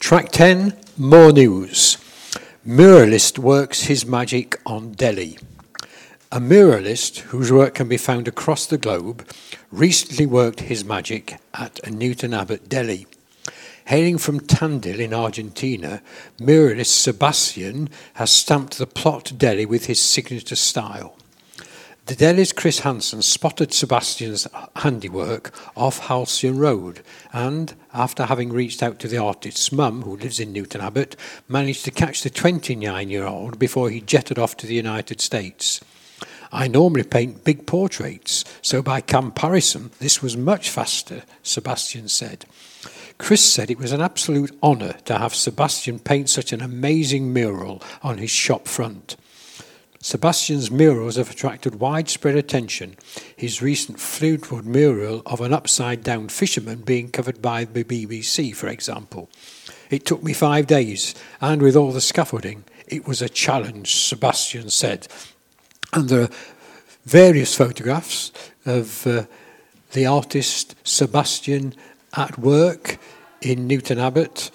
Track 10, more news. Muralist works his magic on Delhi. A muralist, whose work can be found across the globe, recently worked his magic at Newton Abbot, Delhi. Hailing from Tandil in Argentina, muralist Sebastian has stamped the plot Delhi with his signature style. The Delhi's Chris Hansen spotted Sebastian's handiwork off Halcyon Road and, after having reached out to the artist's mum, who lives in Newton Abbot, managed to catch the 29-year-old before he jetted off to the United States. I normally paint big portraits, so by comparison, this was much faster, Sebastian said. Chris said it was an absolute honour to have Sebastian paint such an amazing mural on his shop front. Sebastian's murals have attracted widespread attention, his recent Fleetwood mural of an upside-down fisherman being covered by the BBC, for example. It took me 5 days, and with all the scaffolding, it was a challenge, Sebastian said. And there are various photographs of the artist Sebastian at work in Newton Abbot,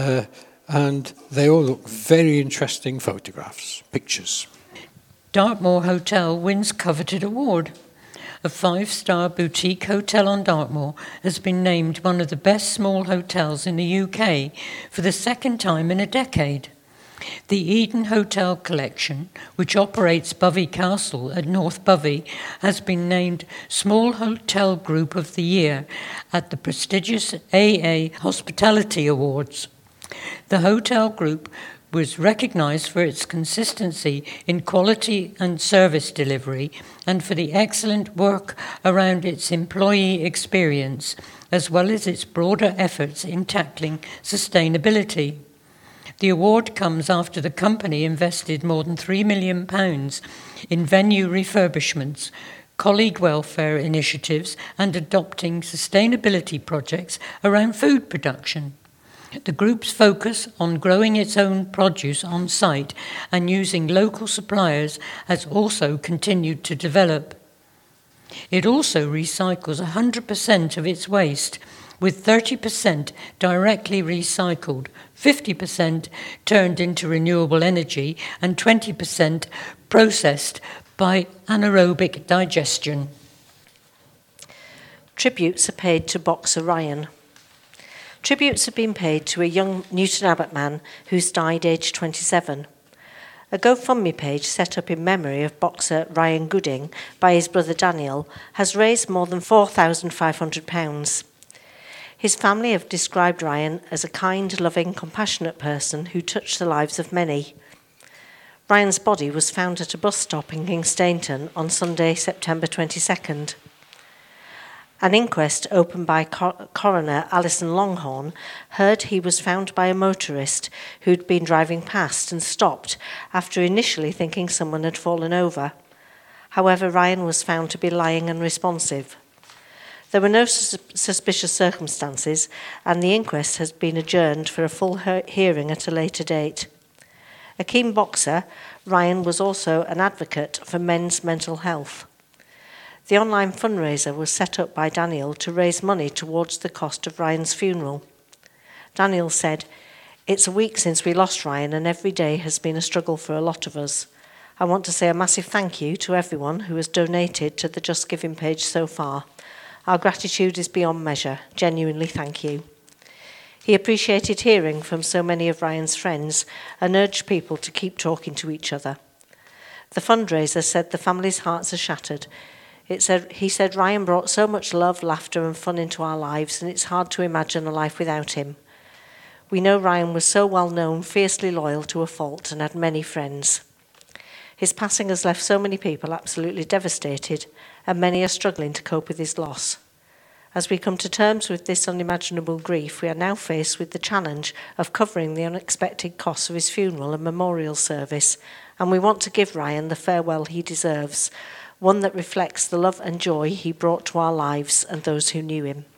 and they all look very interesting photographs, pictures. Dartmoor Hotel wins coveted award. A 5-star boutique hotel on Dartmoor has been named one of the best small hotels in the UK for the second time in a decade. The Eden Hotel Collection, which operates Bovey Castle at North Bovey, has been named Small Hotel Group of the Year at the prestigious AA Hospitality Awards. The hotel group was recognised for its consistency in quality and service delivery and for the excellent work around its employee experience, as well as its broader efforts in tackling sustainability. The award comes after the company invested more than £3 million in venue refurbishments, colleague welfare initiatives, and adopting sustainability projects around food production. The group's focus on growing its own produce on site and using local suppliers has also continued to develop. It also recycles 100% of its waste, with 30% directly recycled, 50% turned into renewable energy, and 20% processed by anaerobic digestion. Tributes are paid to boxer Ryan. Tributes have been paid to a young Newton Abbot man who's died aged 27. A GoFundMe page set up in memory of boxer Ryan Gooding by his brother Daniel has raised more than £4,500. His family have described Ryan as a kind, loving, compassionate person who touched the lives of many. Ryan's body was found at a bus stop in Kingstainton on Sunday, September 22nd. An inquest opened by coroner Alison Longhorn heard he was found by a motorist who'd been driving past and stopped after initially thinking someone had fallen over. However, Ryan was found to be lying unresponsive. There were no suspicious circumstances, and the inquest has been adjourned for a full hearing at a later date. A keen boxer, Ryan was also an advocate for men's mental health. The online fundraiser was set up by Daniel to raise money towards the cost of Ryan's funeral. Daniel said, "It's a week since we lost Ryan, and every day has been a struggle for a lot of us. I want to say a massive thank you to everyone who has donated to the Just Giving page so far. Our gratitude is beyond measure. Genuinely thank you." He appreciated hearing from so many of Ryan's friends and urged people to keep talking to each other. The fundraiser said the family's hearts are shattered. He said Ryan brought so much love, laughter and fun into our lives, and it's hard to imagine a life without him. We know Ryan was so well known, fiercely loyal to a fault, and had many friends. His passing has left so many people absolutely devastated, and many are struggling to cope with his loss. As we come to terms with this unimaginable grief, we are now faced with the challenge of covering the unexpected costs of his funeral and memorial service, and we want to give Ryan the farewell he deserves, one that reflects the love and joy he brought to our lives and those who knew him.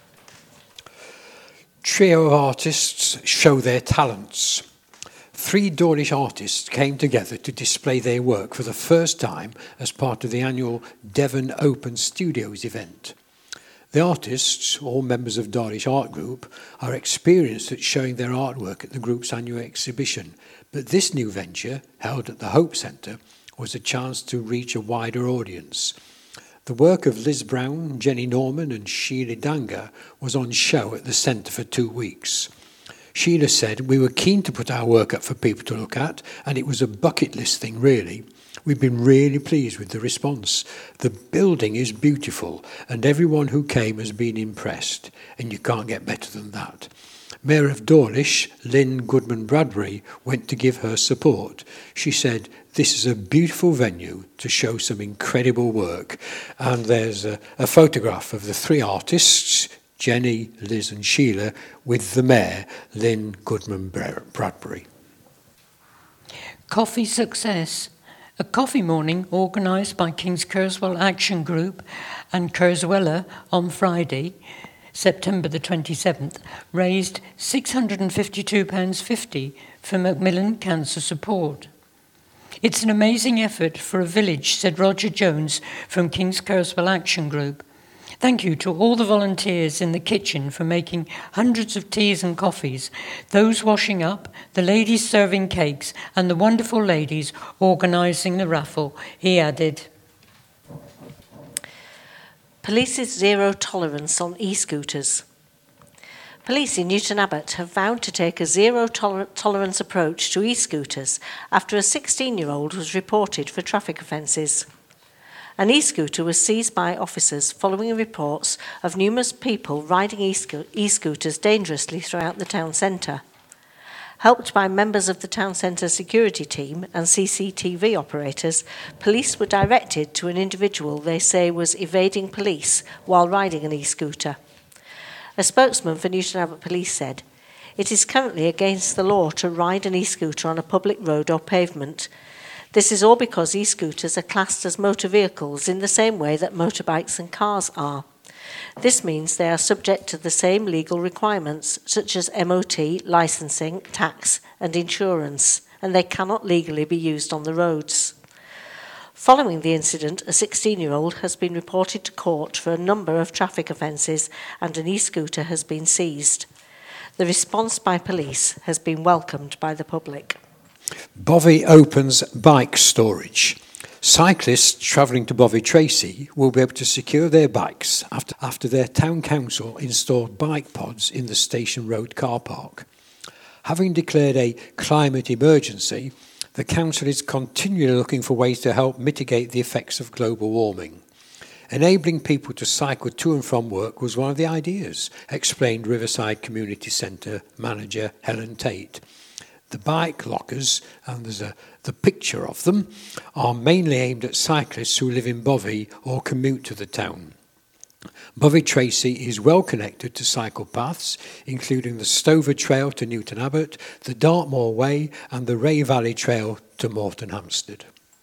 Trio of artists show their talents. 3 Dawlish artists came together to display their work for the first time as part of the annual Devon Open Studios event. The artists, all members of Dawlish Art Group, are experienced at showing their artwork at the group's annual exhibition, but this new venture, held at the Hope Centre, was a chance to reach a wider audience. The work of Liz Brown, Jenny Norman and Sheila Danga was on show at the centre for 2 weeks. Sheila said, "We were keen to put our work up for people to look at, and it was a bucket list thing, really. We've been really pleased with the response. The building is beautiful, and everyone who came has been impressed, and you can't get better than that." Mayor of Dawlish, Lynn Goodman Bradbury, went to give her support. She said, "This is a beautiful venue to show some incredible work." And there's a photograph of the 3 artists, Jenny, Liz and Sheila, with the mayor, Lynn Goodman Bradbury. Coffee success. A coffee morning organised by King's Kerswell Action Group and Kerswella on Friday, September the 27th, raised £652.50 for Macmillan Cancer Support. "It's an amazing effort for a village," said Roger Jones from King's Kerswell Action Group. "Thank you to all the volunteers in the kitchen for making hundreds of teas and coffees, those washing up, the ladies serving cakes, and the wonderful ladies organising the raffle," he added. Police's zero tolerance on e-scooters. Police in Newton Abbot have vowed to take a zero tolerance approach to e-scooters after a 16-year-old was reported for traffic offences. An e-scooter was seized by officers following reports of numerous people riding e-scooters dangerously throughout the town centre. Helped by members of the town centre security team and CCTV operators, police were directed to an individual they say was evading police while riding an e-scooter. A spokesman for Newton Abbot Police said, "It is currently against the law to ride an e-scooter on a public road or pavement. This is all because e-scooters are classed as motor vehicles in the same way that motorbikes and cars are. This means they are subject to the same legal requirements such as MOT, licensing, tax and insurance, and they cannot legally be used on the roads." Following the incident, a 16-year-old has been reported to court for a number of traffic offences and an e-scooter has been seized. The response by police has been welcomed by the public. Bovey opens bike storage. Cyclists travelling to Bovey Tracy will be able to secure their bikes after their town council installed bike pods in the Station Road car park. Having declared a climate emergency, the council is continually looking for ways to help mitigate the effects of global warming. Enabling people to cycle to and from work was one of the ideas, explained Riverside Community Centre manager Helen Tate. The bike lockers, and there's the picture of them, are mainly aimed at cyclists who live in Bovey or commute to the town. Bovey Tracy is well connected to cycle paths, including the Stover Trail to Newton Abbot, the Dartmoor Way and the Ray Valley Trail to Moreton Hampstead.